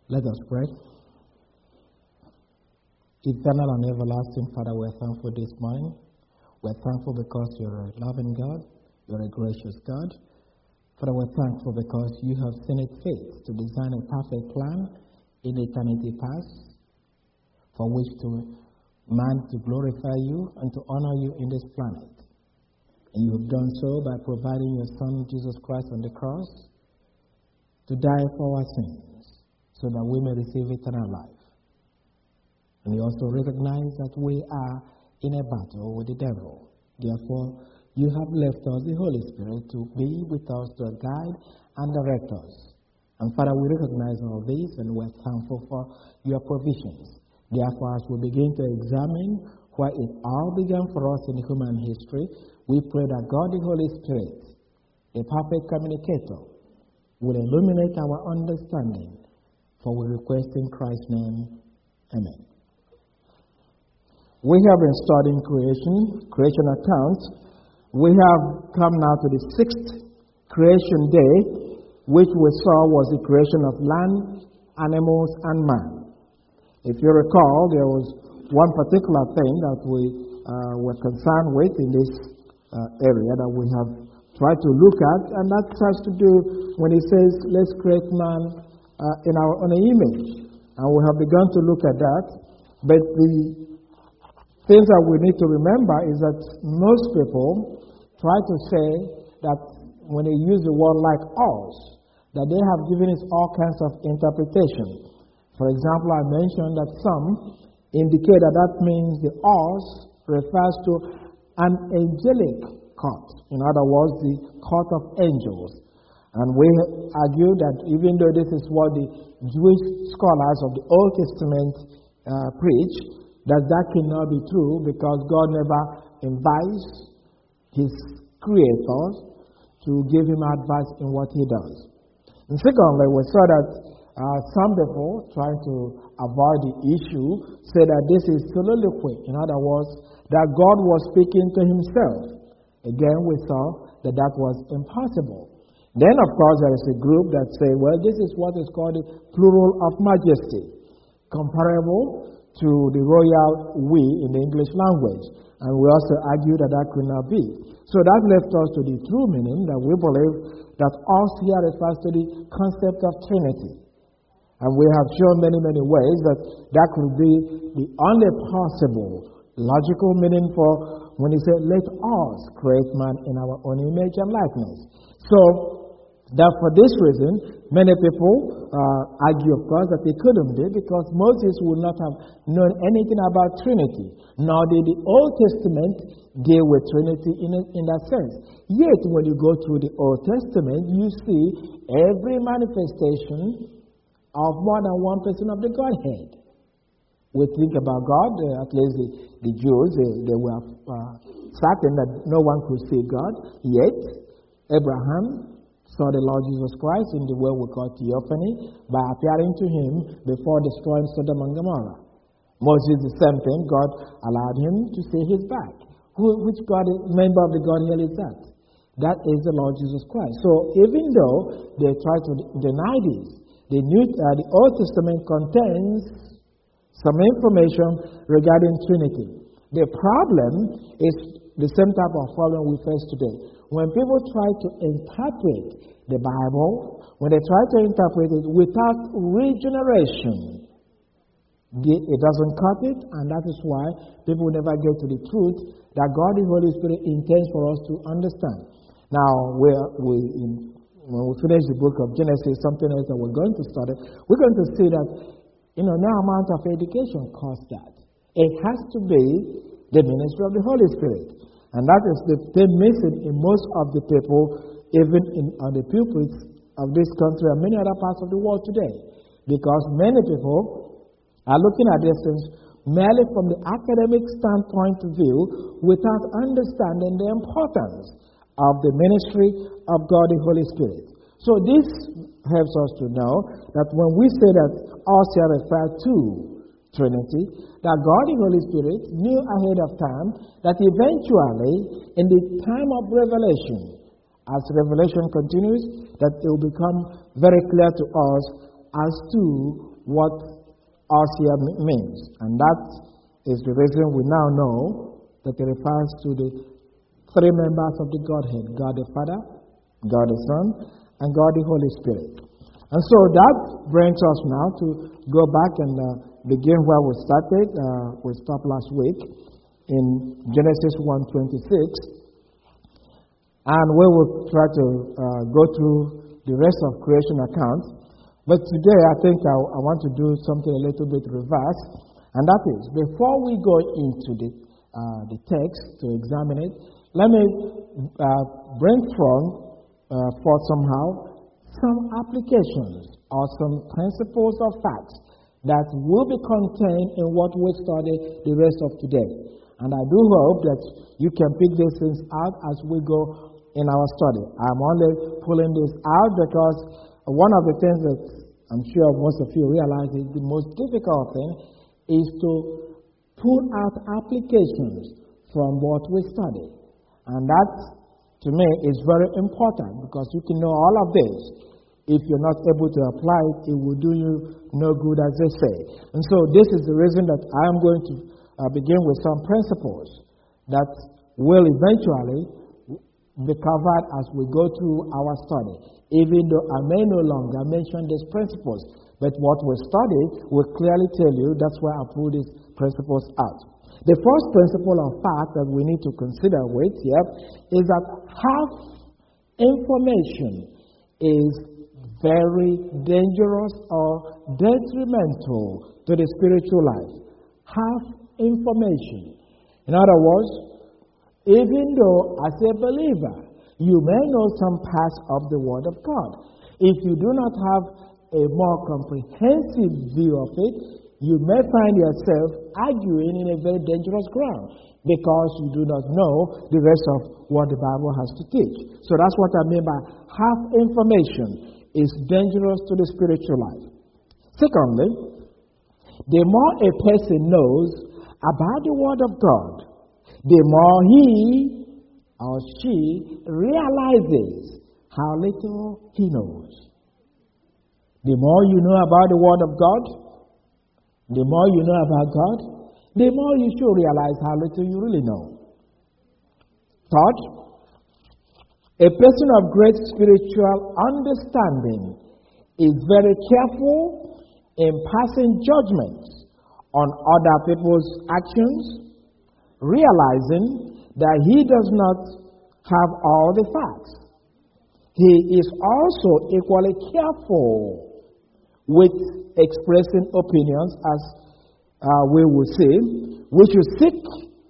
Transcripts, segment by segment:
Let us pray. Eternal and everlasting Father, we're thankful this morning. We're thankful because you're a loving God. You're a gracious God. Father, we're thankful because you have seen it fit to design a perfect plan in eternity past for which man to glorify you and to honor you in this planet. And you have done so by providing your Son, Jesus Christ, on the cross to die for our sins so that we may receive eternal life. And we also recognize that we are in a battle with the devil. Therefore, you have left us the Holy Spirit to be with us, to guide and direct us. And Father, we recognize all this and we're thankful for your provisions. Therefore, as we begin to examine where it all began for us in human history, we pray that God the Holy Spirit, a perfect communicator, will illuminate our understanding. For we request in Christ's name, amen. We have been studying creation account. We have come now to the sixth creation day, which we saw was the creation of land, animals, and man. If you recall, there was one particular thing that we were concerned with in this area that we have tried to look at, and that has to do when he says, let's create man in our own image. And we have begun to look at that. But the things that we need to remember is that most people try to say that when they use the word like us, that they have given it all kinds of interpretation. For example, I mentioned that some indicate that means the us refers to an angelic court. In other words, the court of angels. And we argue that even though this is what the Jewish scholars of the Old Testament preach, that cannot be true because God never invites his creators to give him advice in what he does. And secondly, we saw that some people trying to avoid the issue say that this is soliloquy. In other words, that God was speaking to himself. Again, we saw that was impossible. Then, of course, there is a group that say, well, this is what is called the plural of majesty, comparable to the royal we in the English language. And we also argue that could not be. So that left us to the true meaning that we believe that us here refers to the concept of Trinity. And we have shown many ways that could be the only possible logical meaning for when he said, let us create man in our own image and likeness. So, that for this reason, many people argue, of course, that they couldn't be because Moses would not have known anything about Trinity, nor did the Old Testament deal with Trinity in that sense. Yet, when you go through the Old Testament, you see every manifestation of more than one person of the Godhead. We think about God, at least the Jews, they were certain that no one could see God. Yet, Abraham saw the Lord Jesus Christ in the way we call theophany by appearing to him before destroying Sodom and Gomorrah. Moses, the same thing, God allowed him to see his back. Which member of the Godhead is that? That is the Lord Jesus Christ. So even though they try to deny this, the Old Testament contains some information regarding Trinity. The problem is the same type of problem we face today. When people try to interpret the Bible, when they try to interpret it without regeneration, it doesn't cut it, and that is why people never get to the truth that God the Holy Spirit intends for us to understand. Now, when we finish the book of Genesis, something else that we're going to study, we're going to see that no amount of education costs that. It has to be the ministry of the Holy Spirit. And that is the thing missing in most of the people, even on the pulpits of this country and many other parts of the world today. Because many people are looking at these things merely from the academic standpoint of view without understanding the importance of the ministry of God the Holy Spirit. So this helps us to know that when we say that us here refer to Trinity, that God the Holy Spirit knew ahead of time that eventually, in the time of revelation, as revelation continues, that it will become very clear to us as to what ousia means. And that is the reason we now know that it refers to the three members of the Godhead: God the Father, God the Son, and God the Holy Spirit. And so that brings us now to go back and begin where we started. We stopped last week in Genesis 1:26. And we will try to go through the rest of creation accounts. But today I think I want to do something a little bit reverse. And that is, before we go into the text to examine it, let me bring forth somehow some applications or some principles or facts that will be contained in what we study the rest of today. And I do hope that you can pick these things out as we go in our study. I'm only pulling this out because one of the things that I'm sure most of you realize is the most difficult thing is to pull out applications from what we study. And that, to me, is very important because you can know all of this. If you're not able to apply it, it will do you no good, as they say. And so this is the reason that I am going to begin with some principles that will eventually be covered as we go through our study. Even though I may no longer mention these principles, but what we study will clearly tell you that's why I pull these principles out. The first principle of fact that we need to consider with here is that half information is very dangerous or detrimental to the spiritual life. Half information. In other words, even though as a believer, you may know some parts of the Word of God, if you do not have a more comprehensive view of it, you may find yourself arguing in a very dangerous ground because you do not know the rest of what the Bible has to teach. So that's what I mean by half information is dangerous to the spiritual life. Secondly, the more a person knows about the Word of God, the more he or she realizes how little he knows. The more you know about the Word of God, the more you know about God, the more you should realize how little you really know. Third, a person of great spiritual understanding is very careful in passing judgments on other people's actions, realizing that he does not have all the facts. He is also equally careful with expressing opinions, as we will see. We should seek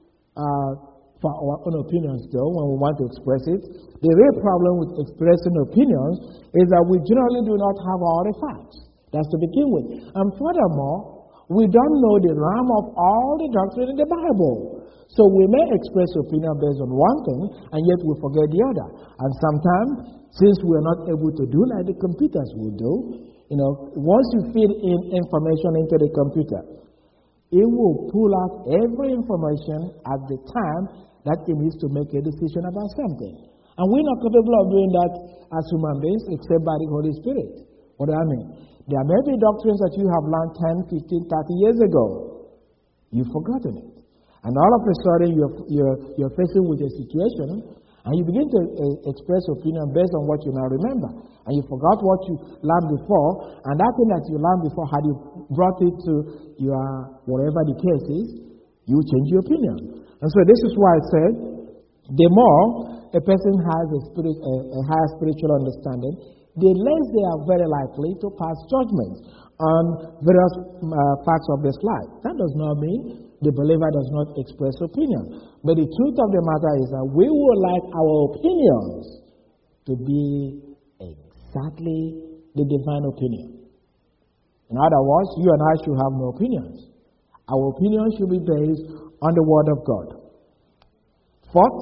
for our own opinions, though, when we want to express it. The real problem with expressing opinions is that we generally do not have all the facts. That's to begin with. And furthermore, we don't know the realm of all the doctrine in the Bible. So we may express opinion based on one thing, and yet we forget the other. And sometimes, since we are not able to do like the computers will do, once you feed in information into the computer, it will pull out every information at the time that it needs to make a decision about something. And we're not capable of doing that as human beings except by the Holy Spirit. What do I mean? There may be doctrines that you have learned 10, 15, 30 years ago. You've forgotten it. And all of a sudden, you're facing with a situation, and you begin to express opinion based on what you now remember. And you forgot what you learned before, and that thing that you learned before, had you brought it to your, whatever the case is, you change your opinion. And so this is why I said, the more a person has a higher spiritual understanding, the less they are very likely to pass judgment on various parts of this life. That does not mean the believer does not express opinion. But the truth of the matter is that we would like our opinions to be exactly the divine opinion. In other words, you and I should have no opinions. Our opinions should be based on the Word of God. Fourth,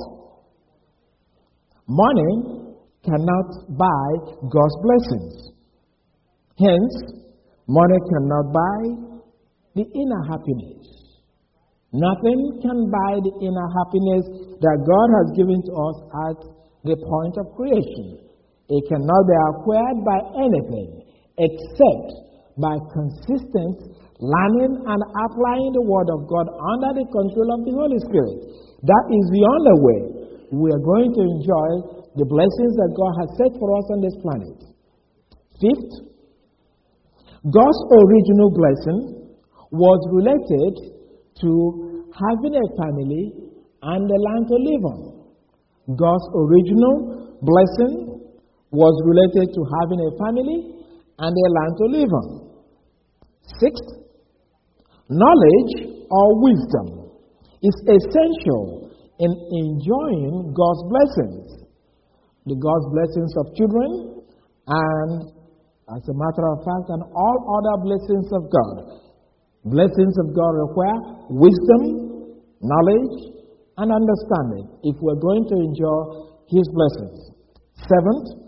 money cannot buy God's blessings. Hence, money cannot buy the inner happiness. Nothing can buy the inner happiness that God has given to us at the point of creation. It cannot be acquired by anything except by consistent learning and applying the Word of God under the control of the Holy Spirit. That is the only way we are going to enjoy the blessings that God has set for us on this planet. Fifth, God's original blessing was related to having a family and a land to live on. God's original blessing was related to having a family and a land to live on. Sixth, knowledge or wisdom is essential in enjoying God's blessings. The God's blessings of children and, as a matter of fact, and all other blessings of God. Blessings of God require wisdom, knowledge, and understanding if we're going to enjoy His blessings. Seventh,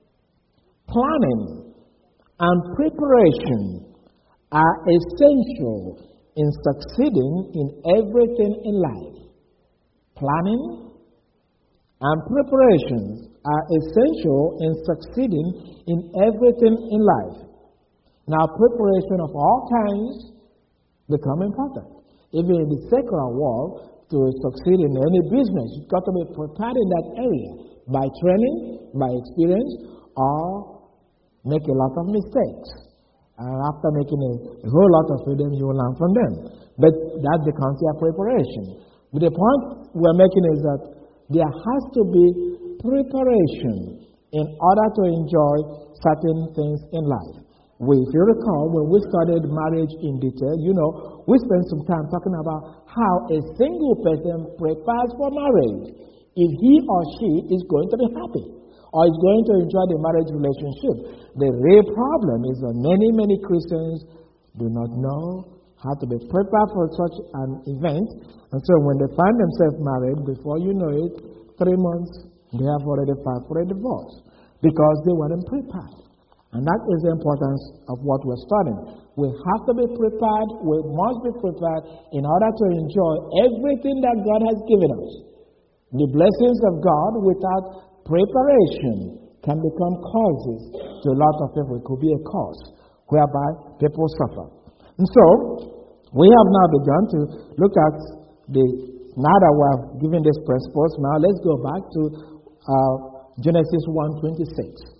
planning and preparation are essential in succeeding in everything in life. Planning and preparations are essential in succeeding in everything in life. Now, preparation of all kinds become important. Even in the secular world, to succeed in any business, you've got to be prepared in that area by training, by experience, or make a lot of mistakes. And after making a whole lot of freedom, you will learn from them. But that becomes your preparation. But the point we're making is that there has to be preparation in order to enjoy certain things in life. If you recall, when we studied marriage in detail, we spent some time talking about how a single person prepares for marriage if he or she is going to be happy or is going to enjoy the marriage relationship. The real problem is that many Christians do not know how to be prepared for such an event. And so when they find themselves married, before you know it, 3 months, they have already filed for a divorce because they weren't prepared. And that is the importance of what we're studying. We have to be prepared, we must be prepared in order to enjoy everything that God has given us. The blessings of God without preparation can become causes to a lot of people. It could be a cause whereby people suffer. And so, we have now begun to look at now that we have given these principles, now let's go back to Genesis 1:26.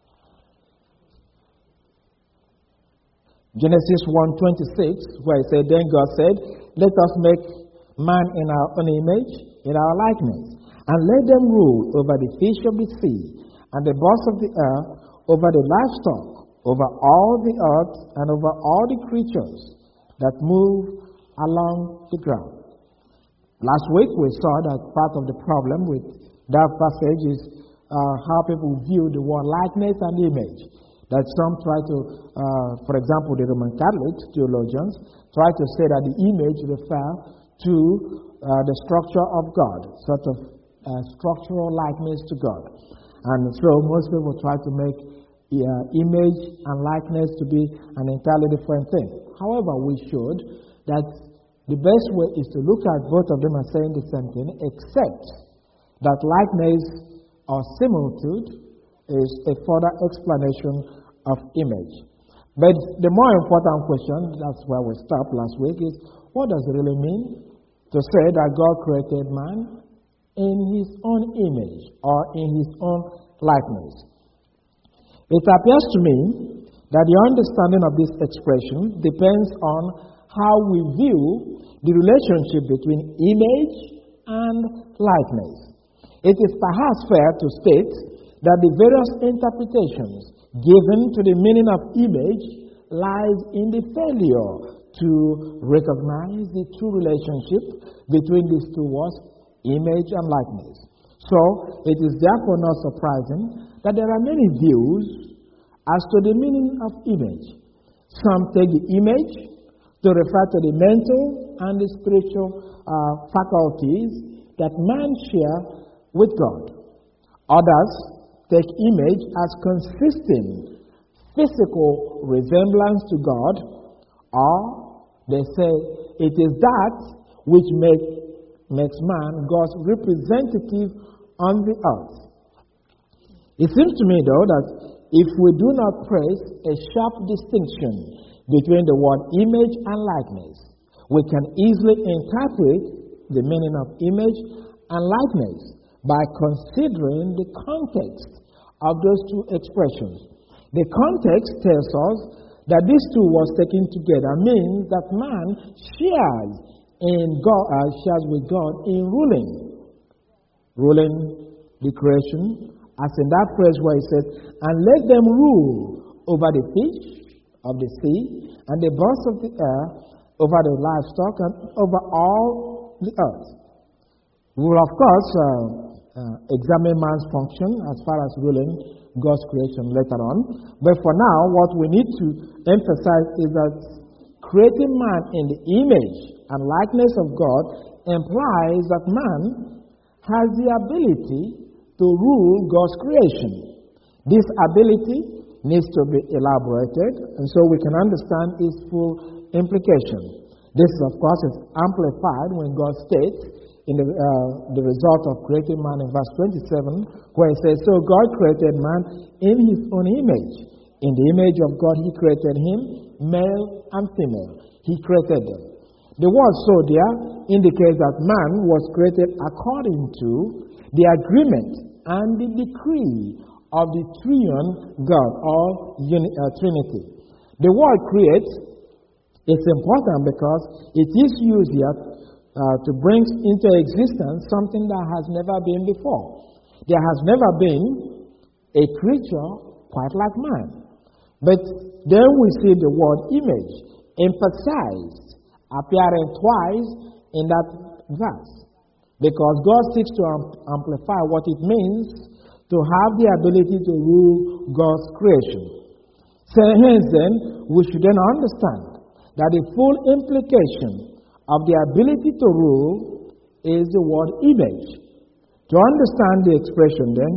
Genesis 1:26, where it said, Then God said, Let us make man in our own image, in our likeness, and let them rule over the fish of the sea, and the birds of the air, over the livestock, over all the earth, and over all the creatures that move along the ground. Last week we saw that part of the problem with that passage is how people view the word likeness and image. That some try to, for example, the Roman Catholic theologians try to say that the image refers to the structure of God, sort of structural likeness to God. And so most people try to make image and likeness to be an entirely different thing. However, we should that the best way is to look at both of them as saying the same thing, except that likeness or similitude is a further explanation of image. But the more important question, that's where we stopped last week, is what does it really mean to say that God created man in His own image or in His own likeness? It appears to me that the understanding of this expression depends on how we view the relationship between image and likeness. It is perhaps fair to state that the various interpretations given to the meaning of image lies in the failure to recognize the true relationship between these two words, image and likeness. So, it is therefore not surprising that there are many views as to the meaning of image. Some take the image to refer to the mental and the spiritual faculties that man shares with God. Others take image as consisting physical resemblance to God, or they say it is that which makes man God's representative on the earth. It seems to me, though, that if we do not place a sharp distinction between the word image and likeness, we can easily interpret the meaning of image and likeness by considering the context of those two expressions. The context tells us that these two words taken together means that man shares with God in ruling the creation, as in that phrase where he says, "And let them rule over the fish of the sea, and the birds of the air, over the livestock, and over all the earth." We will, of course, examine man's function as far as ruling God's creation later on. But for now, what we need to emphasize is that creating man in the image and likeness of God implies that man has the ability to rule God's creation. This ability needs to be elaborated, and so we can understand its full implication. This, of course, is amplified when God states in the result of creating man in verse 27, where it says, "So God created man in his own image. In the image of God he created him, male and female. He created them." The word "so" there indicates that man was created according to the agreement and the decree of the triune God, or Trinity. The word "create" is important because it is used here to bring into existence something that has never been before. There has never been a creature quite like man. But then we see the word "image" emphasized, appearing twice in that verse, because God seeks to amplify what it means to have the ability to rule God's creation. So hence then, we should then understand that the full implication of the ability to rule is the word "image." To understand the expression then,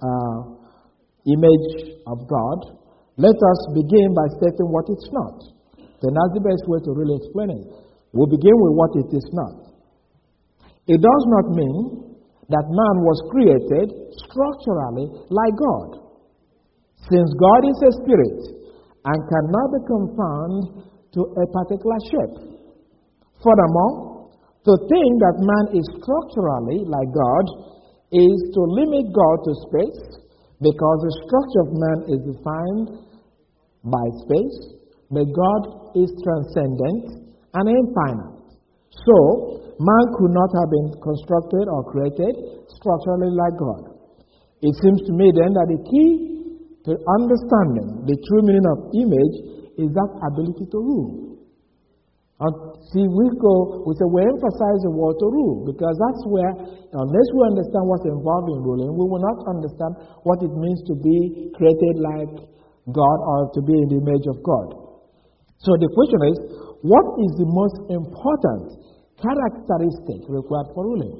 image of God, let us begin by stating what it's not. Then that's the best way to really explain it. We'll begin with what it is not. It does not mean that man was created structurally like God, since God is a spirit and cannot be confined to a particular shape. Furthermore, to think that man is structurally like God is to limit God to space, because the structure of man is defined by space, but God is transcendent and infinite. So, man could not have been constructed or created structurally like God. It seems to me then that the key to understanding the true meaning of image is that ability to rule. See, we say we emphasize the word "to rule," because that's where, unless we understand what's involved in ruling, we will not understand what it means to be created like God or to be in the image of God. So the question is, what is the most important characteristic required for ruling?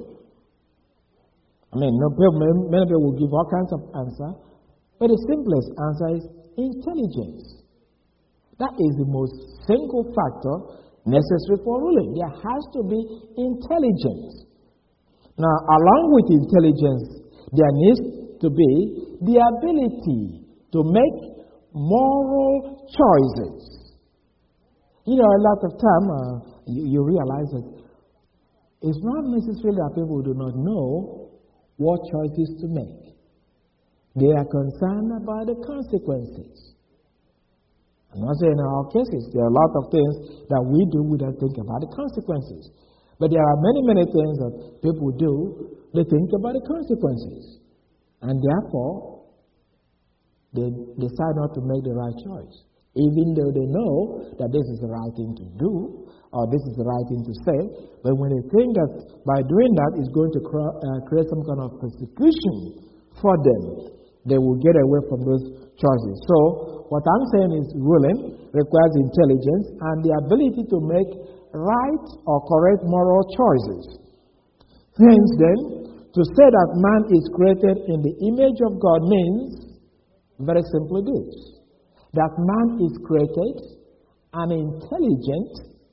I mean, many people will give all kinds of answers, but the simplest answer is intelligence. That is the most single factor necessary for ruling. There has to be intelligence. Now, along with intelligence, there needs to be the ability to make moral choices. You know, a lot of time you realize that it's not necessarily that people do not know what choices to make. They are concerned about the consequences. I'm not saying in all cases. There are a lot of things that we do without thinking about the consequences. But there are many things that people do, they think about the consequences. And therefore, they decide not to make the right choice, even though they know that this is the right thing to do, or this is the right thing to say. But when they think that by doing that is going to create some kind of persecution for them, they will get away from those choices. So, what I'm saying is ruling requires intelligence and the ability to make right or correct moral choices. Hence then, to say that man is created in the image of God means very simply this: that man is created an intelligent,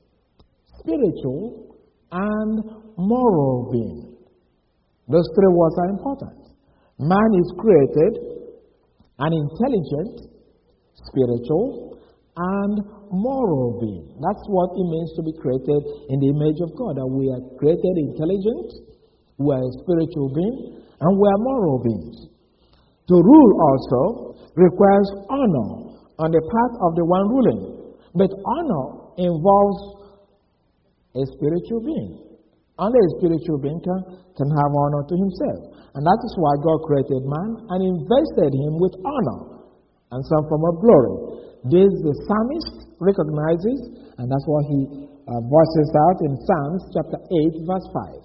spiritual, and moral being. Those three words are important. Man is created an intelligent, spiritual, and moral being. That's what it means to be created in the image of God. That we are created intelligent, we are a spiritual being, and we are moral beings. To rule also requires honor on the part of the one ruling. But honor involves a spiritual being. Only a spiritual being can have honor to himself. And that is why God created man and invested him with honor and some form of glory. This the psalmist recognizes, and that's what he voices out in Psalms chapter 8, verse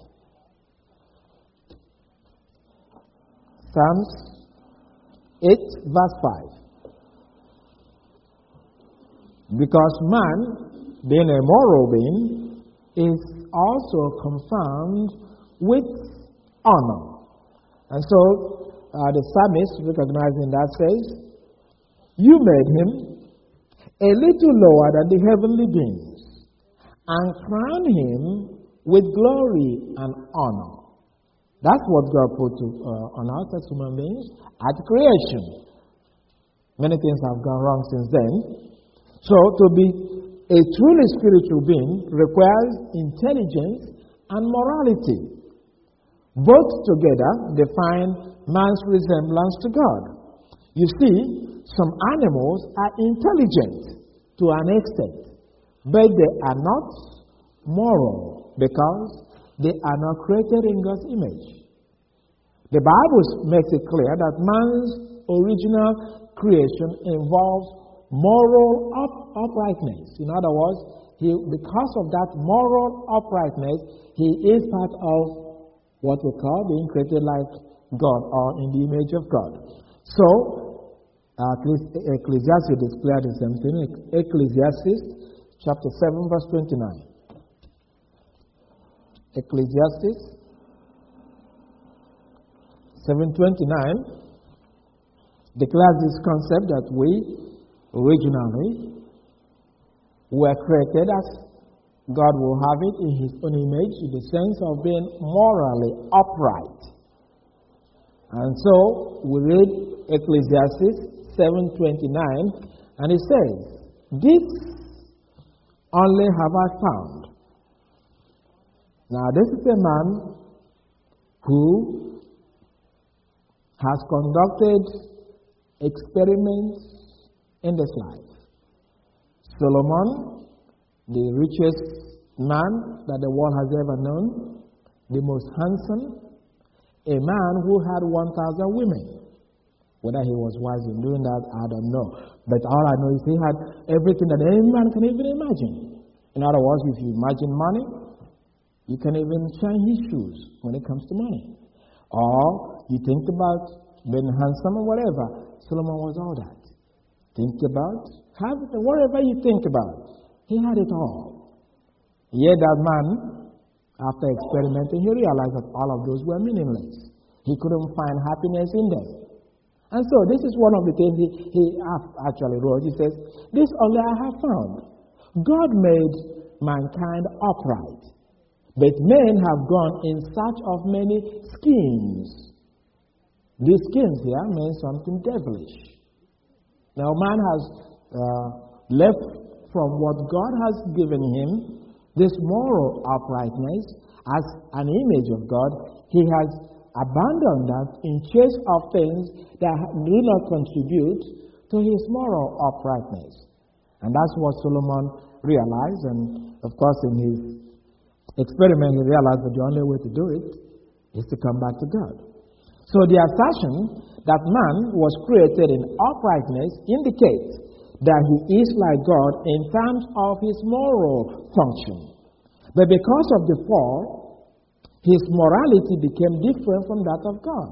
5. Psalms 8, verse 5. Because man, being a moral being, is also confirmed with honor. And so the psalmist, recognizing that, says, "You made him a little lower than the heavenly beings, and crowned him with glory and honor." That's what God put on us as human beings at creation. Many things have gone wrong since then. So to be a truly spiritual being requires intelligence and morality. Both together define man's resemblance to God. You see, some animals are intelligent to an extent, but they are not moral because they are not created in God's image. The Bible makes it clear that man's original creation involves moral uprightness. In other words, because of that moral uprightness, he is part of what we call being created like God or in the image of God. So, Ecclesiastes declared the same thing. Ecclesiastes chapter 7, verse 29. Ecclesiastes 7:29 declares this concept that we originally were created as God will have it in His own image, in the sense of being morally upright. And so we read Ecclesiastes 7:29, and it says, "This only have I found." Now, this is a man who has conducted experiments in this life. Solomon, the richest man that the world has ever known, the most handsome, a man who had 1,000 women. Whether he was wise in doing that, I don't know. But all I know is he had everything that any man can even imagine. In other words, if you imagine money, you can even shine his shoes when it comes to money. Or you think about being handsome or whatever. Solomon was all that. Think about, have it, whatever you think about. He had it all. Yet that man, after experimenting, he realized that all of those were meaningless. He couldn't find happiness in them. And so this is one of the things he actually wrote. He says, "This only I have found. God made mankind upright, but men have gone in search of many schemes." These schemes here mean something devilish. Now man has left from what God has given him, this moral uprightness as an image of God. He has abandoned that in chase of things that do not contribute to his moral uprightness. And that's what Solomon realized. And of course, in his experiment, he realized that the only way to do it is to come back to God. So the assertion that man was created in uprightness indicates that he is like God in terms of his moral function. But because of the fall, his morality became different from that of God.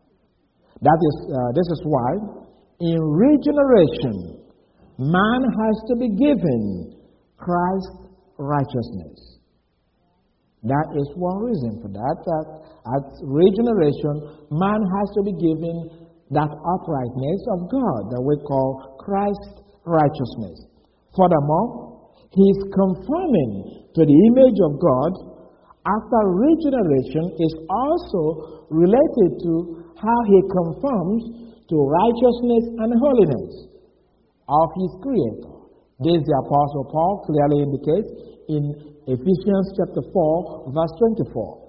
This is why in regeneration, man has to be given Christ's righteousness. That is one reason for that at regeneration, man has to be given that uprightness of God that we call Christ's righteousness. Furthermore, he is conforming to the image of God after regeneration is also related to how he conforms to righteousness and holiness of his Creator. This the Apostle Paul clearly indicates in Ephesians chapter 4, verse 24.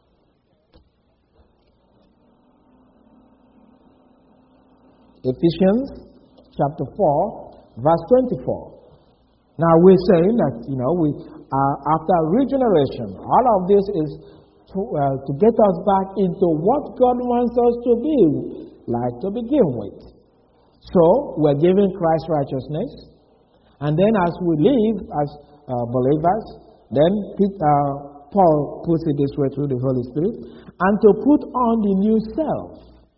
Ephesians chapter 4, verse 24. Now we're saying that, we after regeneration, all of this is to get us back into what God wants us to be like to begin with. So we're given Christ's righteousness, and then as we live as believers, then Paul puts it this way through the Holy Spirit, and to put on the new self,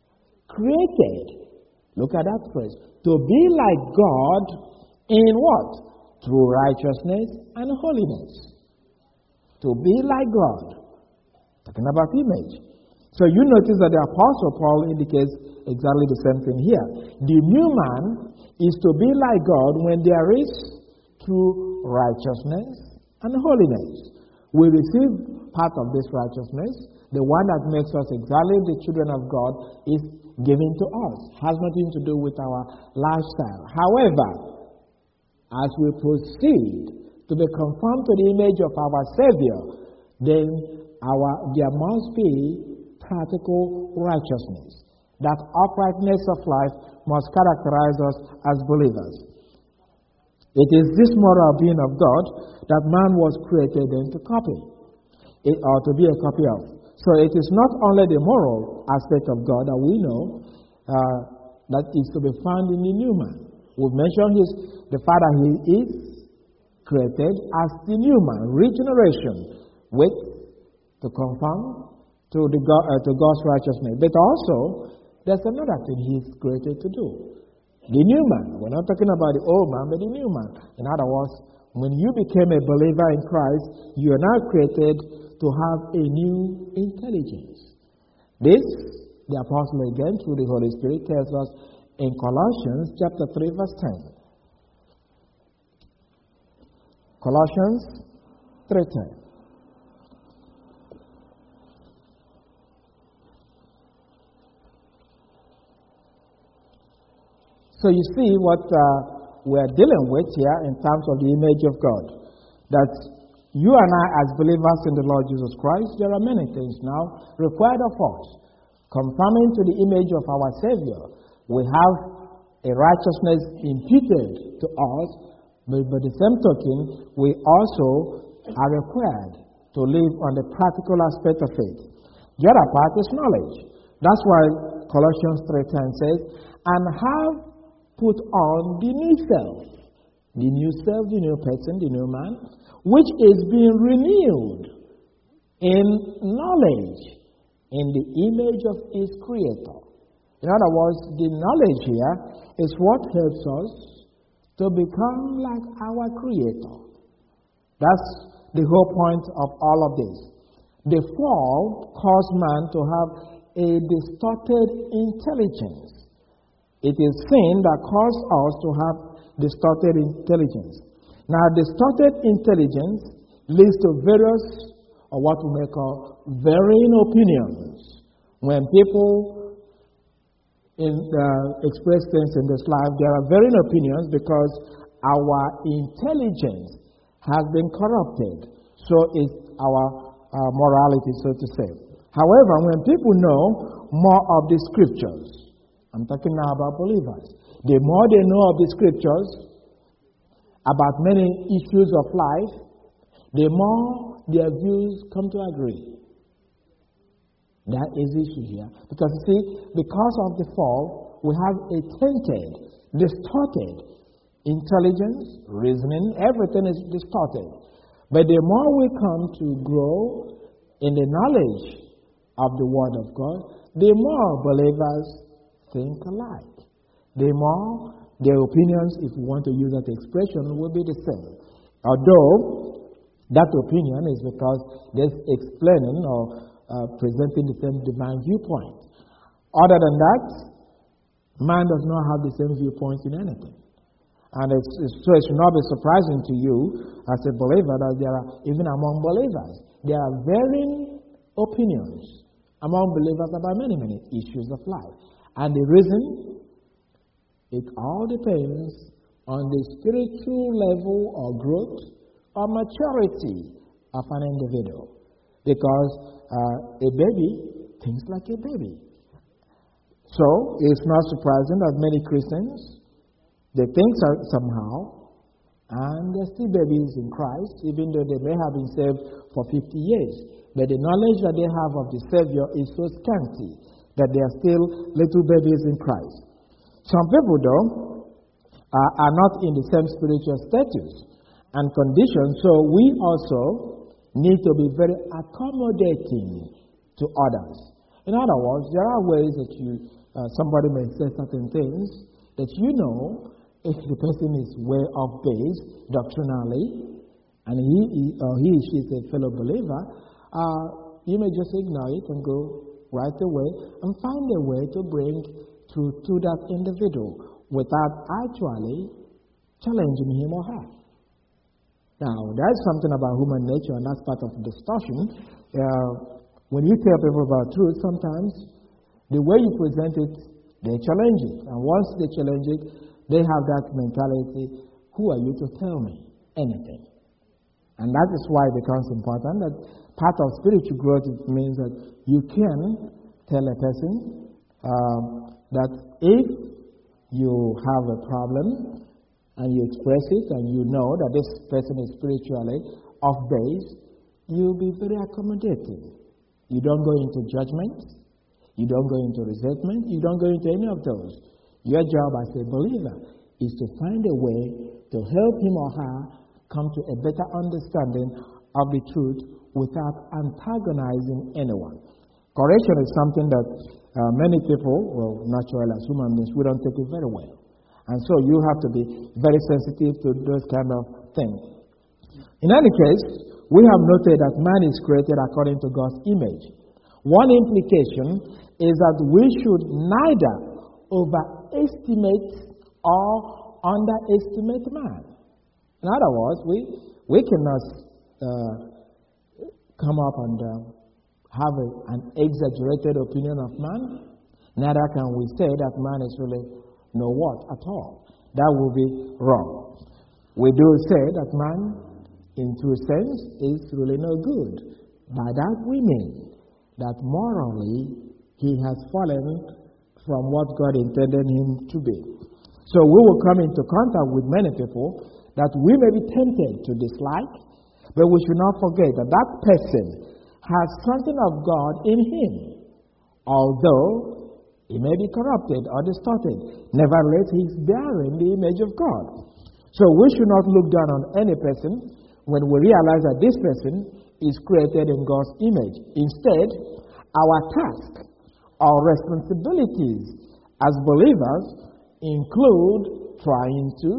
created. Look at that phrase. To be like God in what? Through righteousness and holiness. To be like God. Talking about image. So you notice that the Apostle Paul indicates exactly the same thing here. The new man is to be like God when there is through righteousness and holiness. We receive part of this righteousness. The one that makes us exactly the children of God is given to us. Has nothing to do with our lifestyle. However, as we proceed to be conformed to the image of our Savior, then there must be practical righteousness. That uprightness of life must characterize us as believers. It is this moral being of God that man was created to copy, or to be a copy of. So it is not only the moral aspect of God that we know that is to be found in the new man. We've mentioned the fact that he is created as the new man, regeneration, with to conform to God's righteousness. But also, there's another thing he's created to do. The new man. We're not talking about the old man, but the new man. In other words, when you became a believer in Christ, you are now created to have a new intelligence. This, the Apostle again, through the Holy Spirit, tells us in Colossians chapter 3, verse 10. Colossians 3:10. So you see what we're dealing with here in terms of the image of God. That you and I, as believers in the Lord Jesus Christ, there are many things now required of us. Conforming to the image of our Savior, we have a righteousness imputed to us, but by the same token, we also are required to live on the practical aspect of it. The other part is knowledge. That's why Colossians 3:10 says, and have put on the new self, the new person, the new man, which is being renewed in knowledge in the image of his Creator. In other words, the knowledge here is what helps us to become like our Creator. That's the whole point of all of this. The fall caused man to have a distorted intelligence. It is sin that caused us to have distorted intelligence. Now, distorted intelligence leads to various, or what we may call, varying opinions. When people express things in this life, there are varying opinions because our intelligence has been corrupted. So is our morality, so to say. However, when people know more of the Scriptures, I'm talking now about believers, the more they know of the Scriptures about many issues of life, the more their views come to agree. That is the issue here. Because you see, because of the fall, we have a tainted, distorted intelligence, reasoning, everything is distorted. But the more we come to grow in the knowledge of the Word of God, the more believers think alike. The more their opinions, if we want to use that expression, will be the same. Although that opinion is because they're explaining or presenting the same divine viewpoint. Other than that, man does not have the same viewpoint in anything. And so it should not be surprising to you as a believer that there are, even among believers, there are varying opinions among believers about many, many issues of life. And the reason? It all depends on the spiritual level or growth or maturity of an individual. Because a baby thinks like a baby. So it's not surprising that many Christians, they think somehow, and they're still babies in Christ, even though they may have been saved for 50 years. But the knowledge that they have of the Savior is so scanty that they are still little babies in Christ. Some people, though, are not in the same spiritual status and condition, so we also need to be very accommodating to others. In other words, there are ways that somebody may say certain things that if the person is way off base doctrinally, and he or she is a fellow believer, you may just ignore it and go right away and find a way to bring truth to that individual without actually challenging him or her. Now, there's something about human nature, and that's part of the discussion. When you tell people about truth, sometimes the way you present it, they challenge it. And once they challenge it, they have that mentality, who are you to tell me anything? And that is why it becomes important that part of spiritual growth means that you can tell a person that if you have a problem and you express it and you know that this person is spiritually off base, you'll be very accommodating. You don't go into judgment. You don't go into resentment. You don't go into any of those. Your job as a believer is to find a way to help him or her come to a better understanding of the truth without antagonizing anyone. Correction is something that many people, well, naturally as human beings, we don't take it very well. And so you have to be very sensitive to those kind of things. In any case, we have noted that man is created according to God's image. One implication is that we should neither overestimate or underestimate man. In other words, we cannot come up and have an exaggerated opinion of man. Neither can we say that man is really no what at all. That will be wrong. We do say that man, in true sense, is really no good. By that we mean that morally he has fallen from what God intended him to be. So we will come into contact with many people that we may be tempted to dislike, but we should not forget that that person has something of God in him, although he may be corrupted or distorted. Nevertheless, he is bearing the image of God. So we should not look down on any person when we realize that this person is created in God's image. Instead, our task, our responsibilities as believers include trying to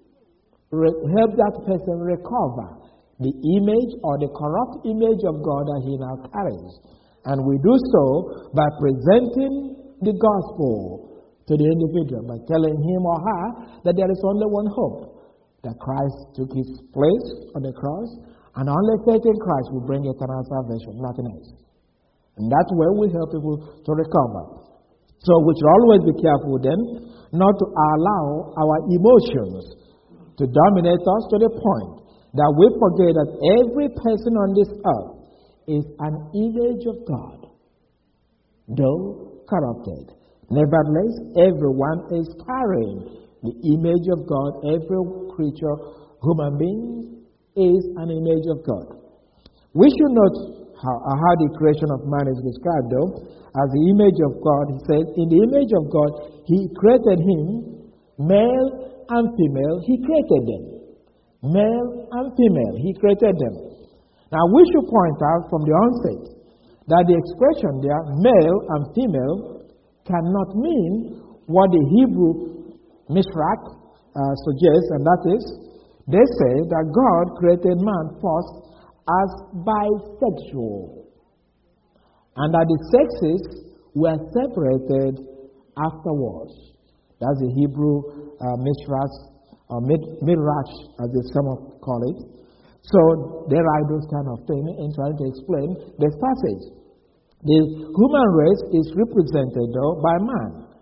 help that person recover the image or the corrupt image of God that he now carries. And we do so by presenting the gospel to the individual, by telling him or her that there is only one hope, that Christ took his place on the cross, and only faith in Christ will bring eternal salvation, nothing else. And that's where we help people to recover. So we should always be careful then not to allow our emotions to dominate us to the point that we forget that every person on this earth is an image of God, though corrupted. Nevertheless, everyone is carrying the image of God. Every creature, human being, is an image of God. We should note how the creation of man is described, though, as the image of God. He says, in the image of God, he created him, male and female, he created them. Male and female, he created them. Now, we should point out from the onset that the expression there, male and female, cannot mean what the Hebrew Mishrach suggests, and that is, they say that God created man first as bisexual, and that the sexes were separated afterwards. That's the Hebrew Mishrach, or Midrash, as some call it. So they write those kind of things in trying to explain this passage. The human race is represented, though, by man.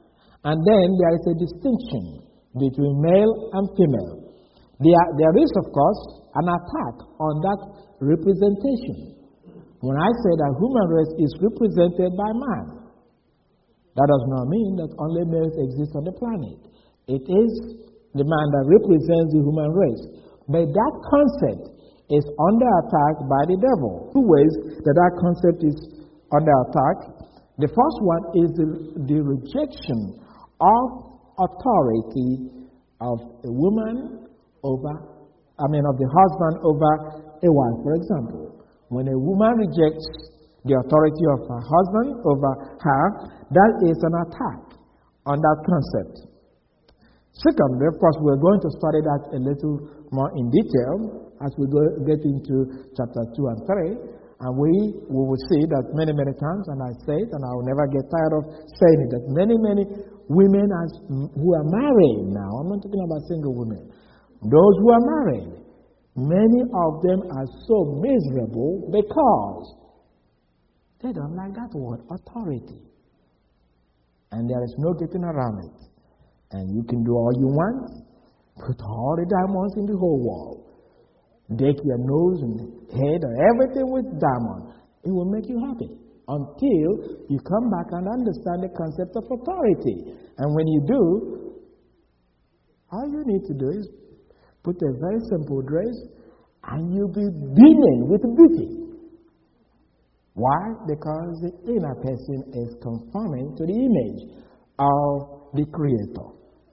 And then there is a distinction between male and female. There is, of course, an attack on that representation. When I say that human race is represented by man, that does not mean that only males exist on the planet. It is the man that represents the human race. But that concept is under attack by the devil. Two ways that concept is under attack. The first one is the rejection of authority of a woman of the husband over a wife, for example. When a woman rejects the authority of her husband over her, that is an attack on that concept. Secondly, of course, we're going to study that a little more in detail as we get into chapter 2 and 3. And we will see that many times, and I say it, and I will never get tired of saying it, that many women who are married now, I'm not talking about single women, those who are married, many of them are so miserable because they don't like that word, authority. And there is no getting around it. And you can do all you want, put all the diamonds in the whole world, deck your nose and head and everything with diamond. It will make you happy until you come back and understand the concept of authority. And when you do, all you need to do is put a very simple dress and you'll be beaming with beauty. Why? Because the inner person is conforming to the image of the Creator.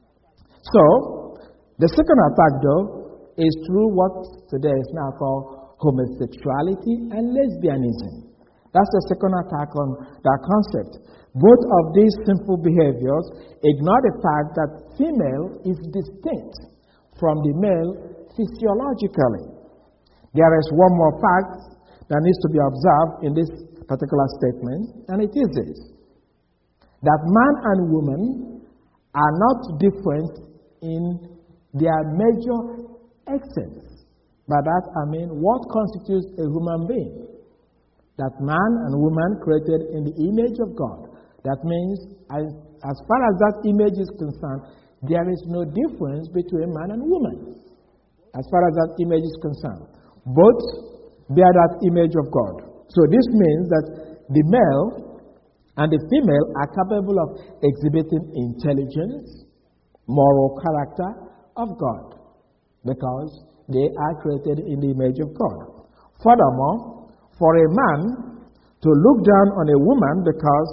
So, the second attack, though, is through what today is now called homosexuality and lesbianism. That's the second attack on that concept. Both of these sinful behaviors ignore the fact that female is distinct from the male physiologically. There is one more fact that needs to be observed in this particular statement, and it is this: that man and woman are not different in their major essence. By that I mean what constitutes a human being. That man and woman created in the image of God. That means as far as that image is concerned, there is no difference between man and woman. As far as that image is concerned, both bear that image of God. So this means that the male and the female are capable of exhibiting intelligence, moral character of God, because they are created in the image of God. Furthermore, for a man to look down on a woman because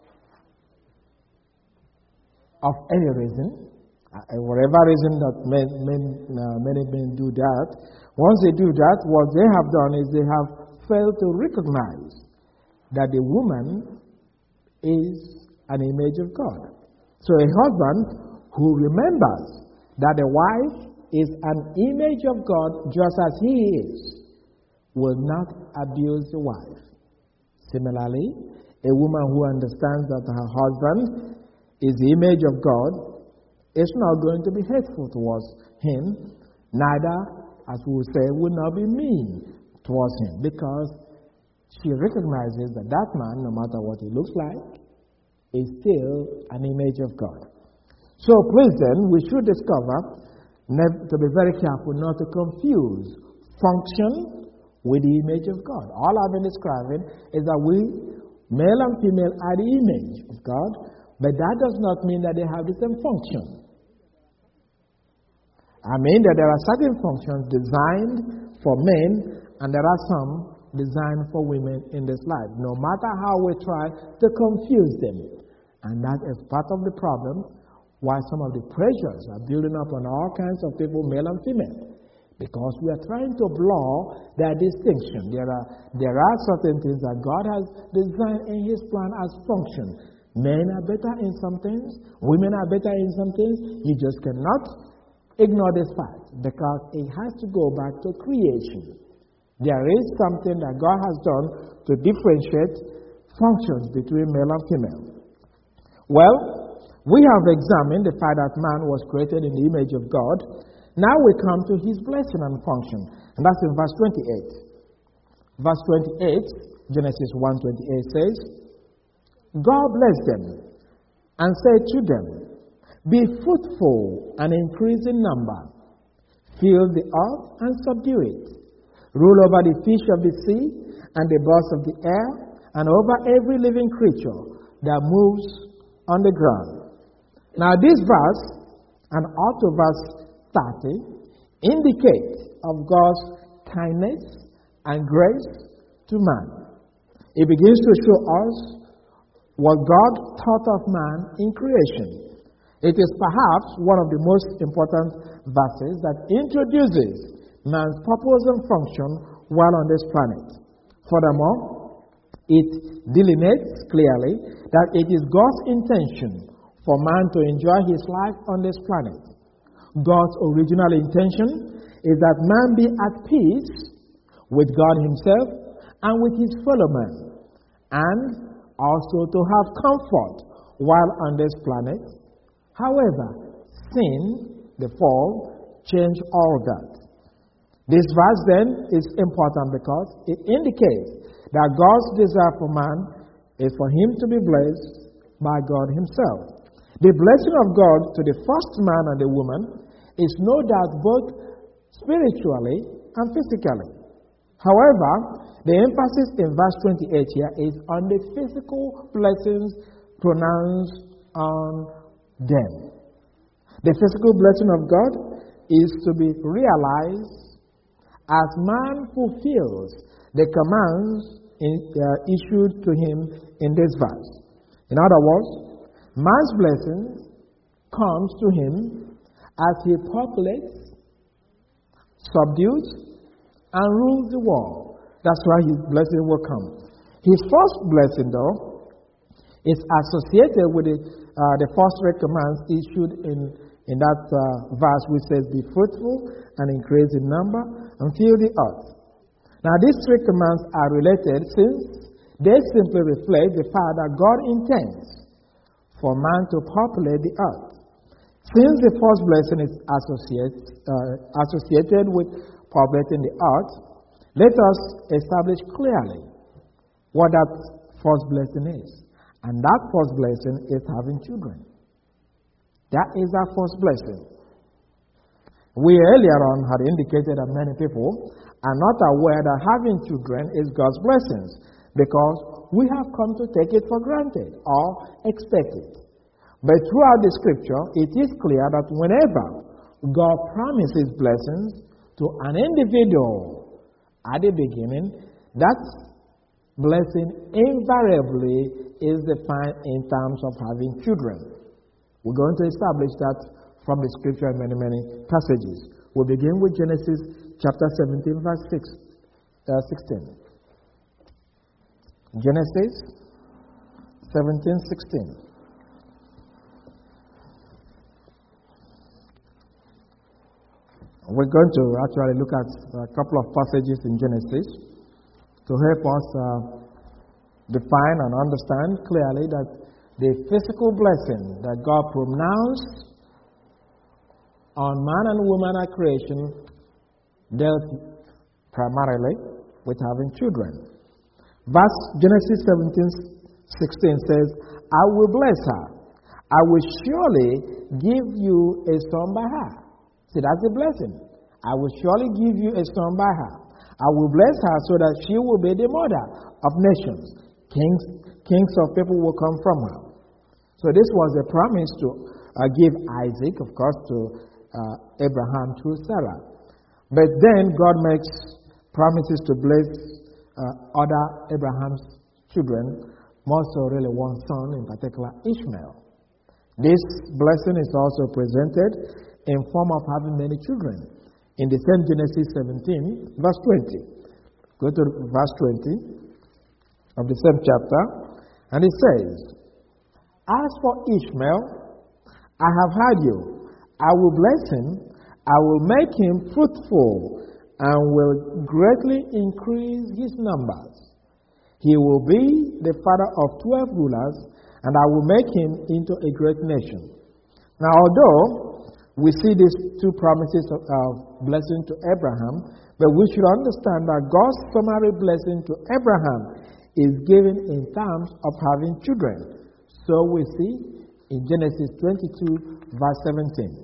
of any reason, whatever reason that many men do that, once they do that, what they have done is they have failed to recognize that the woman is an image of God. So a husband who remembers that the wife is an image of God just as he is, will not abuse the wife. Similarly, a woman who understands that her husband is the image of God is not going to be hateful towards him, neither, as we will say, will not be mean towards him, because she recognizes that that man, no matter what he looks like, is still an image of God. So please then, we should discover to be very careful not to confuse function with the image of God. All I've been describing is that we, male and female, are the image of God, but that does not mean that they have the same function. I mean that there are certain functions designed for men, and there are some designed for women in this life, no matter how we try to confuse them. And that is part of the problem why some of the pressures are building up on all kinds of people, male and female, because we are trying to blur their distinction. There are certain things that God has designed in His plan as function. Men are better in some things, women are better in some things. You just cannot ignore this fact, because it has to go back to creation. There is something that God has done to differentiate functions between male and female. Well, we have examined the fact that man was created in the image of God. Now we come to his blessing and function. And that's in verse 28. Verse 28, Genesis 1:28 says, God blessed them and said to them, Be fruitful and increase in number. Fill the earth and subdue it. Rule over the fish of the sea and the birds of the air and over every living creature that moves on the ground. Now this verse and up to verse 30 indicate of God's kindness and grace to man. It begins to show us what God thought of man in creation. It is perhaps one of the most important verses that introduces man's purpose and function while on this planet. Furthermore, it delineates clearly that it is God's intention for man to enjoy his life on this planet. God's original intention is that man be at peace with God himself and with his fellow man, and also to have comfort while on this planet. However, sin, the fall, changed all that. This verse then is important because it indicates that God's desire for man is for him to be blessed by God himself. The blessing of God to the first man and the woman is no doubt both spiritually and physically. However, the emphasis in verse 28 here is on the physical blessings pronounced on them. The physical blessing of God is to be realized as man fulfills the commands issued to him in this verse. In other words, man's blessing comes to him as he populates, subdues, and rules the world. That's why his blessing will come. His first blessing, though, is associated with the first three commands issued in that verse, which says, "Be fruitful and increase in number and fill the earth." Now, these three commands are related since they simply reflect the fact that God intends for man to populate the earth. Since the first blessing is associated with populating the earth, let us establish clearly what that first blessing is. And that first blessing is having children. That is our first blessing. We earlier on had indicated that many people are not aware that having children is God's blessings because we have come to take it for granted or expect it. But throughout the scripture, it is clear that whenever God promises blessings to an individual at the beginning, that blessing invariably is defined in terms of having children. We're going to establish that from the scripture in many, many passages. We'll begin with Genesis chapter 17, verse 16. Genesis 17:16. We're going to actually look at a couple of passages in Genesis to help us define and understand clearly that the physical blessing that God pronounced on man and woman at creation dealt primarily with having children. Genesis 17:16 says, "I will bless her. I will surely give you a son by her." See, that's a blessing. "I will surely give you a son by her. I will bless her so that she will be the mother of nations. Kings of people will come from her." So this was a promise to give Isaac, of course, to Abraham through Sarah. But then God makes promises to bless other Abraham's children, more so really one son, in particular Ishmael. This blessing is also presented in form of having many children. In the same Genesis 17, verse 20. Go to verse 20 of the same chapter, and it says, "As for Ishmael, I have heard you. I will bless him. I will make him fruitful and will greatly increase his numbers. He will be the father of 12 rulers, and I will make him into a great nation." Now, although we see these two promises of blessing to Abraham, but we should understand that God's summary blessing to Abraham is given in terms of having children. So we see in Genesis 22, verse 17.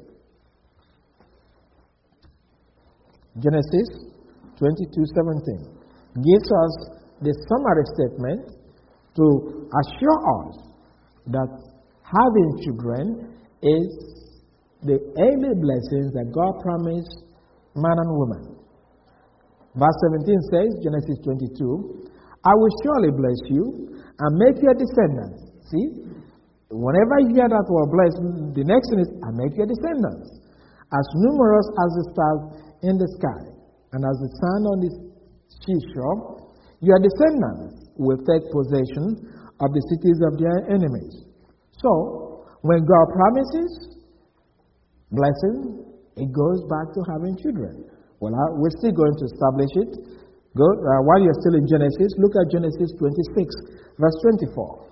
Genesis 22:17 gives us the summary statement to assure us that having children is the early blessings that God promised man and woman. Verse 17 says, Genesis 22, I will surely bless you and make your descendants. See, whenever you hear that word bless, the next thing is, I make your descendants as numerous as the stars in the sky and as the sun on the seashore. Your descendants will take possession of the cities of their enemies. So, when God promises blessing, it goes back to having children. Well, we're still going to establish it. While you're still in Genesis, look at Genesis 26, verse 24.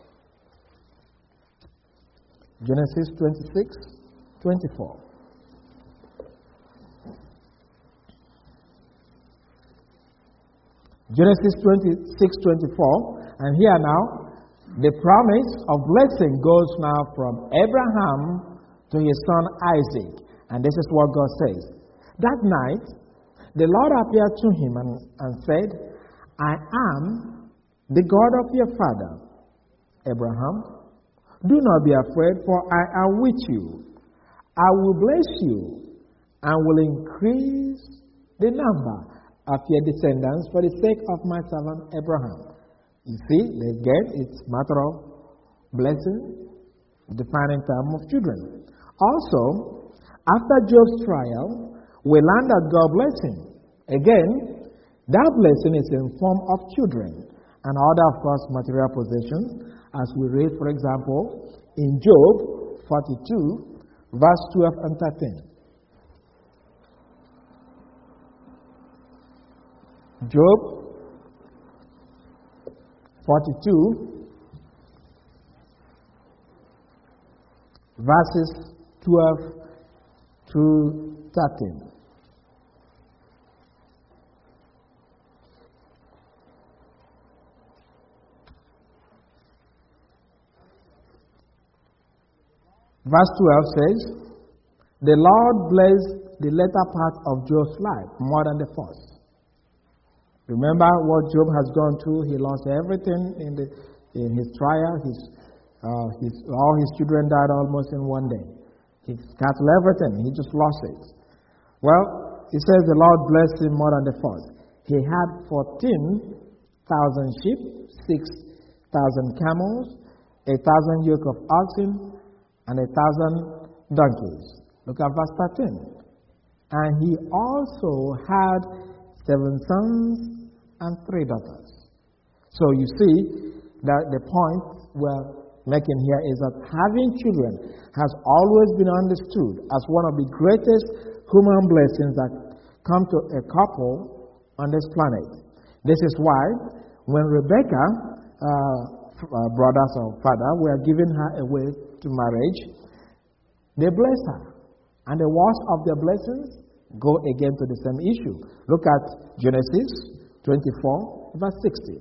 Genesis 26, 24. Genesis 26:24, and here now, the promise of blessing goes now from Abraham to his son Isaac. And this is what God says. That night, the Lord appeared to him and said, I am the God of your father, Abraham. Do not be afraid, for I am with you. I will bless you and will increase the number of your descendants for the sake of my servant Abraham. You see, again, it's a matter of blessing, defining term of children. Also, after Job's trial, we learn that God blessed him. Again, that blessing is in form of children and other, of course, material possessions, as we read, for example, in Job 42, verse 12 and 13. Job 42, verses 12 through 13. Verse 12 says, the Lord blessed the latter part of Job's life more than the first. Remember what Job has gone through. He lost everything in his trial. All his children died almost in one day. He scattered everything. He just lost it. Well, it says the Lord blessed him more than the first. He had 14,000 sheep, 6,000 camels, 1,000 yoke of oxen, and 1,000 donkeys. Look at verse 13. And he also had 7 sons and 3 daughters. So you see that the point we're making here is that having children has always been understood as one of the greatest human blessings that come to a couple on this planet. This is why when Rebecca, brothers or father, were giving her away to marriage, they blessed her. And the worst of their blessings go again to the same issue. Look at Genesis 24, verse 60.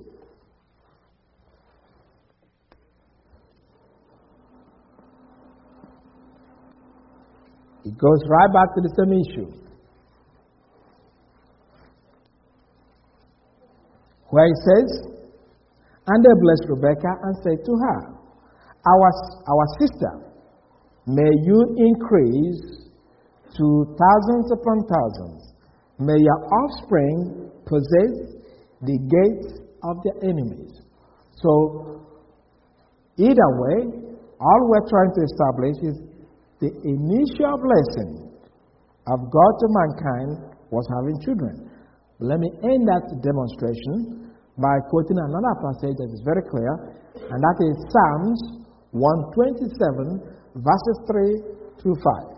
It goes right back to the same issue. Where it says, and they blessed Rebekah and said to her, our sister, may you increase to thousands upon thousands. May your offspring possess the gates of their enemies. So, either way, all we're trying to establish is the initial blessing of God to mankind was having children. Let me end that demonstration by quoting another passage that is very clear, and that is Psalms 127, verses 3 through 5.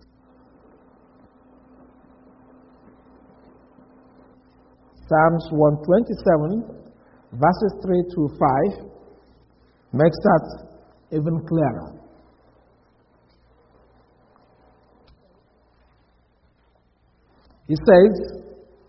Psalms 127, verses 3 through 5 makes that even clearer. It says,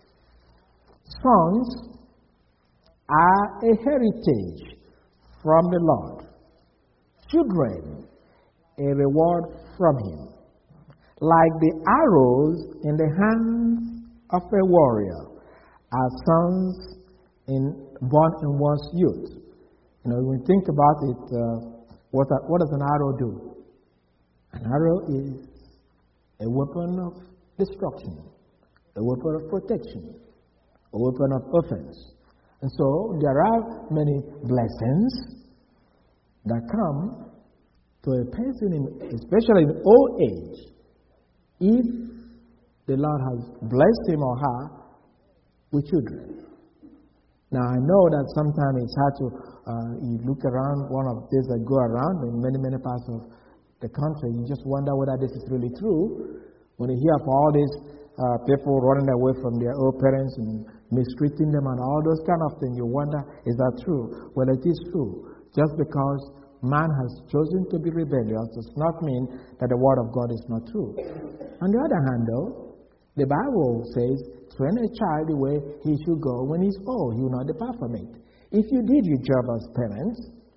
sons are a heritage from the Lord, children a reward from him. Like the arrows in the hands of a warrior are sons born in one's youth. When you think about it, what does an arrow do? An arrow is a weapon of destruction, a weapon of protection, a weapon of offense. And so there are many blessings that come to a person, especially in old age, if the Lord has blessed him or her with children. Now, I know that sometimes it's hard to, you look around, one of the things that go around in many, many parts of the country, you just wonder whether this is really true. When you hear of all these people running away from their old parents and mistreating them and all those kind of things, you wonder, is that true? Well, it is true. Just because man has chosen to be rebellious does not mean that the word of God is not true. On the other hand, though, the Bible says, train a child the way he should go. When he's old, he will not depart from it. If you did your job as parents,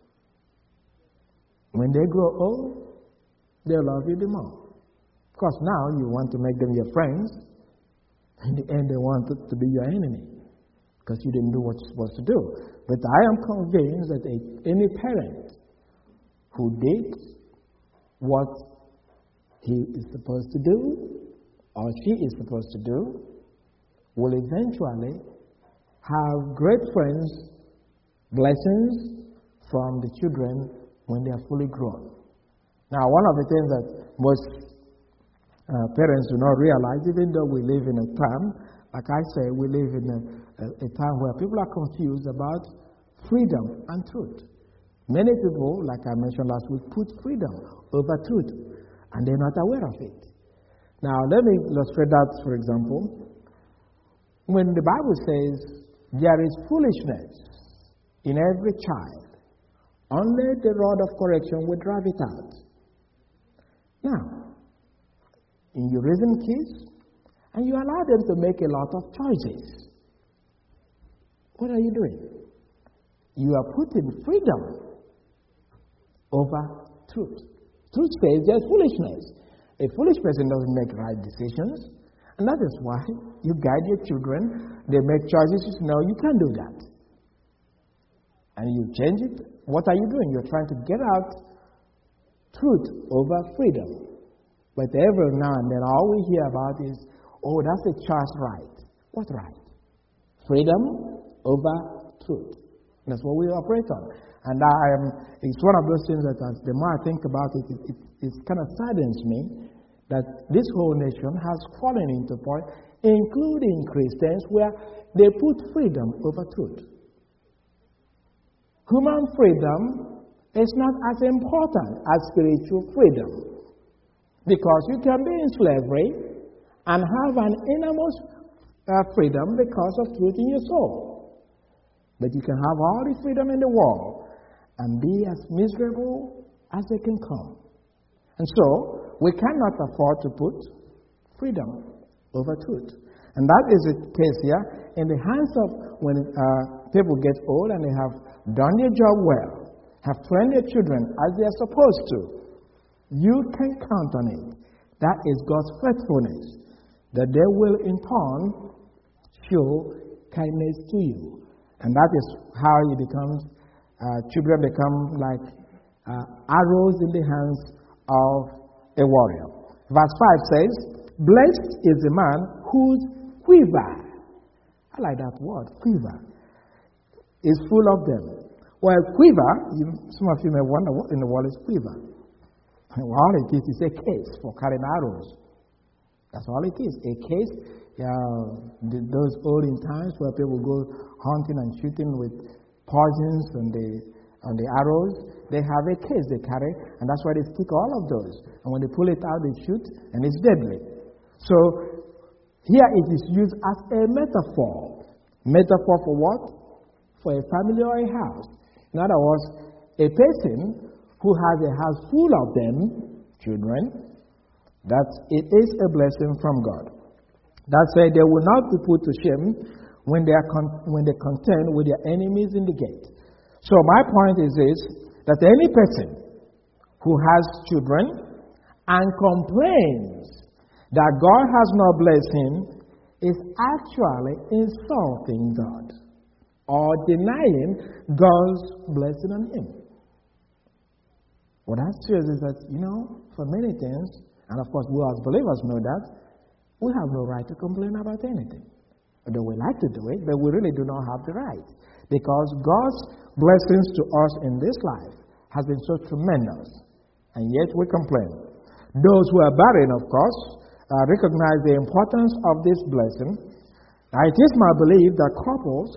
when they grow old, they'll love you the more. Of course, now you want to make them your friends. In the end, they want to be your enemy because you didn't do what you're supposed to do. But I am convinced that any parent who did what he is supposed to do or she is supposed to do will eventually have great friends, blessings from the children when they are fully grown. Now, one of the things that most parents do not realize, even though we live in a time, like I say, we live in a time where people are confused about freedom and truth. Many people, like I mentioned last week, put freedom over truth, and they're not aware of it. Now, let me illustrate that, for example. When the Bible says, there is foolishness in every child, only the rod of correction will drive it out. Now, in your raising kids, and you allow them to make a lot of choices, what are you doing? You are putting freedom over truth. Truth says there's foolishness. A foolish person doesn't make right decisions, and that is why you guide your children. They make choices. You say, no, you can't do that. And you change it. What are you doing? You're trying to get out truth over freedom. But every now and then, all we hear about is, oh, that's a child's right. What right? Freedom over truth. That's what we operate on. And it's one of those things that the more I think about it, it kind of saddens me that this whole nation has fallen into point, including Christians, where they put freedom over truth. Human freedom is not as important as spiritual freedom, because you can be in slavery and have an innermost freedom because of truth in your soul. But you can have all the freedom in the world and be as miserable as they can come. And so, we cannot afford to put freedom over truth. And that is the case here in the hands of when people get old and they have done their job well, have trained their children as they are supposed to. You can count on it. That is God's faithfulness, that they will in turn show kindness to you. And that is how you become, children become like arrows in the hands of a warrior. Verse 5 says, blessed is the man whose quiver, I like that word, quiver, is full of them. Well, quiver, some of you may wonder what in the world is quiver. Well, all it is a case for carrying arrows. That's all it is, a case. Those olden times where people go hunting and shooting with poisons on the arrows, they have a case they carry, and that's why they stick all of those. And when they pull it out, they shoot, and it's deadly. So, here it is used as a metaphor. Metaphor for what? For a family or a house. In other words, a person who has a house full of them, children, that it is a blessing from God. That said, they will not be put to shame when they contend with their enemies in the gate. So my point is this, that any person who has children and complains that God has not blessed him is actually insulting God or denying God's blessing on him. What that says is that, for many things, and of course we as believers know that, we have no right to complain about anything. Although we like to do it, but we really do not have the right. Because God's blessings to us in this life has been so tremendous, and yet we complain. Those who are barren, of course, recognize the importance of this blessing. Now, it is my belief that couples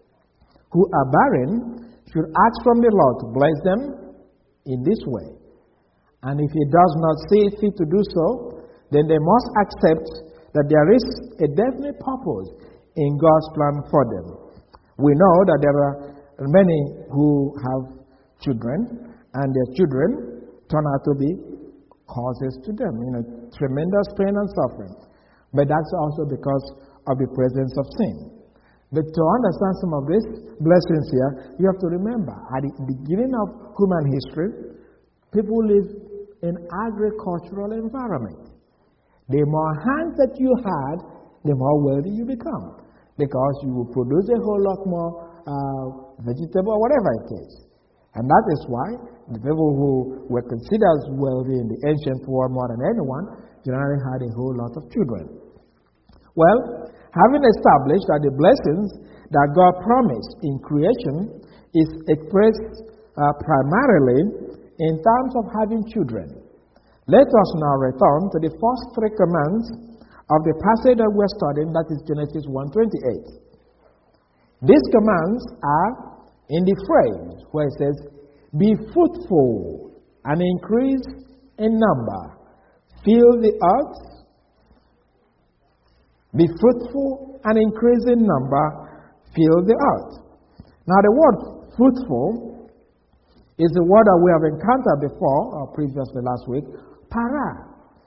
who are barren should ask from the Lord to bless them in this way. And if He does not see fit to do so, then they must accept that there is a definite purpose in God's plan for them. We know that there are many who have children, and their children turn out to be causes to them, tremendous pain and suffering. But that's also because of the presence of sin. But to understand some of these blessings here, you have to remember, at the beginning of human history, people lived in agricultural environment. The more hands that you had, the more wealthy you become, because you will produce a whole lot more vegetable, whatever it is. And that is why the people who were considered wealthy in the ancient world more than anyone generally had a whole lot of children. Well, having established that the blessings that God promised in creation is expressed primarily in terms of having children, let us now return to the first three commands of the passage that we're studying, that is Genesis 1:28. These commands are in the phrase where it says, "Be fruitful and increase in number, fill the earth." Be fruitful and increase in number, fill the earth. Now the word fruitful is the word that we have encountered before, or previously last week, para.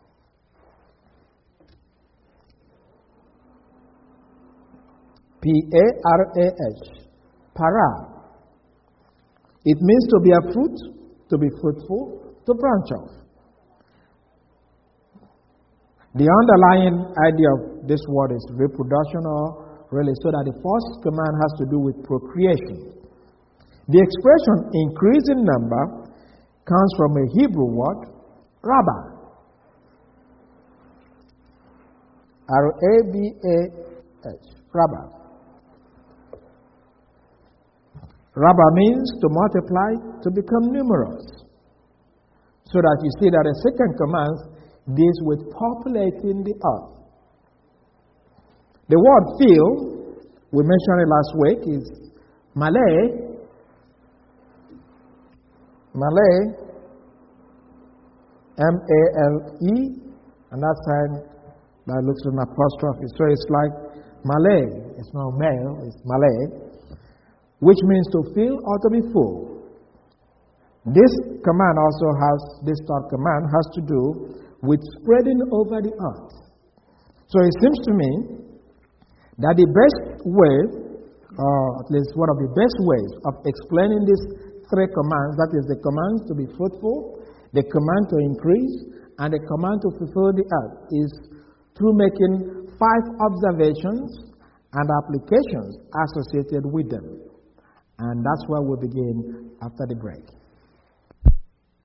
P-A-R-A-H. Para. It means to bear fruit, to be fruitful, to branch off. The underlying idea of this word is reproduction, or really so that the first command has to do with procreation. The expression increase in number comes from a Hebrew word, rabba. R-A-B-A-H. Rabba. Rabba means to multiply, to become numerous. So that you see that the second command deals with populating the earth. The word fill, we mentioned it last week, is Malay. Malay, M-A-L-E, and that sign that looks like an apostrophe. So it's like Malay. It's not male, it's Malay, which means to fill or to be full. This command also has, this third command has to do with spreading over the earth. So it seems to me that the best way, or at least one of the best ways of explaining these three commands, that is the command to be fruitful, the command to increase, and the command to fulfill the earth, is through making 5 observations and applications associated with them. And that's where we'll begin after the break.